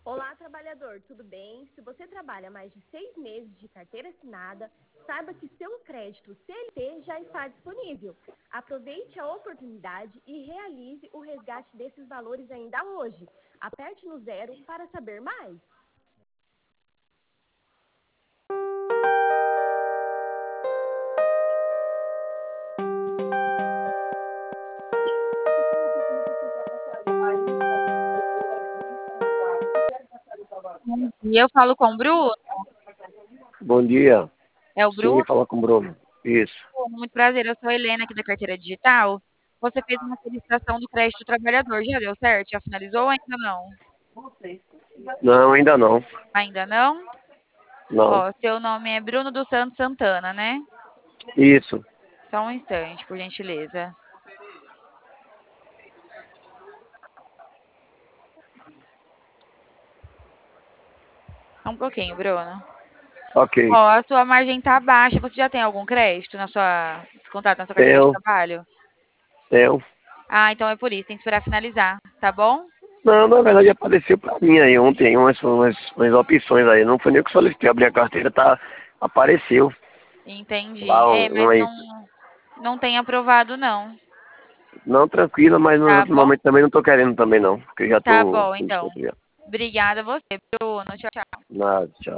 Olá, trabalhador, tudo bem? Se você trabalha mais de 6 meses de carteira assinada, saiba que seu crédito CLT já está disponível. Aproveite a oportunidade e realize o resgate desses valores ainda hoje. Aperte no 0 para saber mais. E eu falo com o Bruno. Bom dia. É o Sim, Bruno? fala com o Bruno. Isso. Muito prazer, eu sou a Helena aqui da Carteira Digital. Você fez uma solicitação do crédito trabalhador, já deu certo? Já finalizou ou ainda não? Não, ainda não. Ainda não? Não. Ó, seu nome é Bruno dos Santos Santana, né? Isso. Só um instante, por gentileza. Só um pouquinho, Bruno. Ok. Ó, a sua margem tá baixa. Você já tem algum crédito na sua descontado na sua carteira de Tenho. trabalho? Tenho. Ah, então é por isso, tem que esperar finalizar, tá bom? Não, na verdade apareceu pra mim aí ontem umas opções aí. Não foi nem eu que solicitei abrir a carteira, tá? Apareceu Entendi. lá É, mas umas. não tem aprovado não. Não, tranquila, mas Tá bom? ultimamente também não tô querendo também não. Porque eu já Tá tô bom, com então. desconto já. Obrigada a você, Bruno. Tchau, tchau. Nada, tchau.